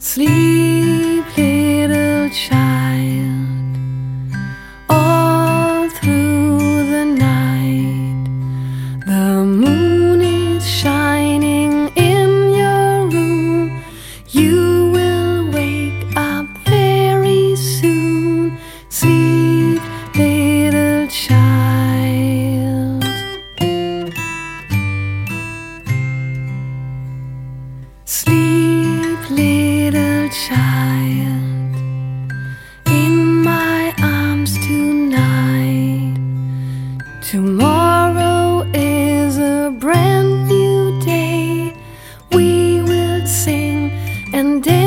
Sleep, little child, all through the night. The moon is shining in your room. You will wake up very soon. Sleep, little child. Sleep, little child, in my arms tonight. Tomorrow is a brand new day. We will sing and dance.